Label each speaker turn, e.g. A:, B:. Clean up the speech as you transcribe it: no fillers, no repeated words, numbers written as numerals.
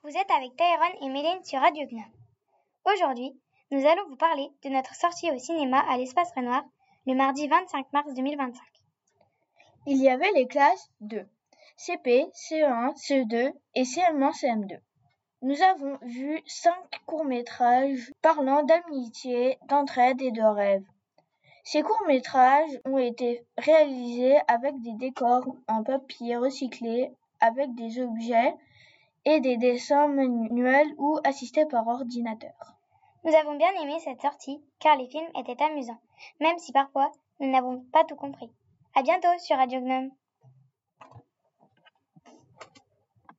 A: Vous êtes avec Tyrone et Méline sur Radio Gnome. Aujourd'hui, nous allons vous parler de notre sortie au cinéma à l'Espace Renoir le mardi 25 mars 2025.
B: Il y avait les classes de CP, CE1, CE2 et CM1, CM2. Nous avons vu 5 courts-métrages parlant d'amitié, d'entraide et de rêve. Ces courts-métrages ont été réalisés avec des décors en papier recyclé, avec des objets et des dessins manuels ou assistés par ordinateur.
A: Nous avons bien aimé cette sortie car les films étaient amusants, même si parfois nous n'avons pas tout compris. À bientôt sur Radio Gnome.